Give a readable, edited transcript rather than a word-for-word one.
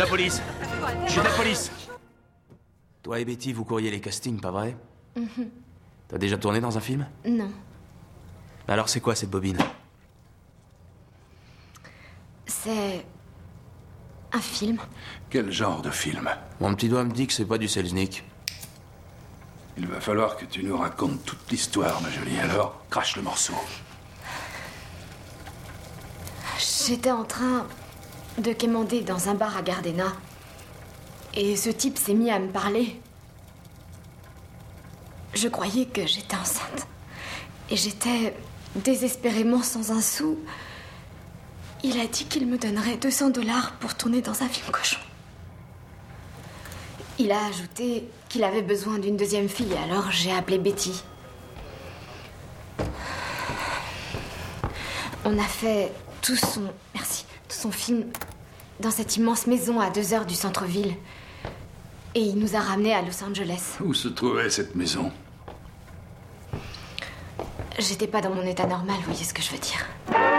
de la police. Je suis de la police. Toi et Betty, vous courriez les castings, pas vrai? T'as déjà tourné dans un film? Non. Alors c'est quoi cette bobine? C'est... un film. Quel genre de film? Mon petit doigt me dit que c'est pas du Selznick. Il va falloir que tu nous racontes toute l'histoire, ma jolie. Alors, crache le morceau. J'étais en train de quémander dans un bar à Gardena. Et ce type s'est mis à me parler. Je croyais que j'étais enceinte. Et j'étais désespérément sans un sou. Il a dit qu'il me donnerait $200 pour tourner dans un film cochon. Il a ajouté qu'il avait besoin d'une deuxième fille, alors j'ai appelé Betty. On a fait tout son film dans cette immense maison à 2 heures du centre-ville. Et il nous a ramenés à Los Angeles. Où se trouvait cette maison? J'étais pas dans mon état normal, vous voyez ce que je veux dire.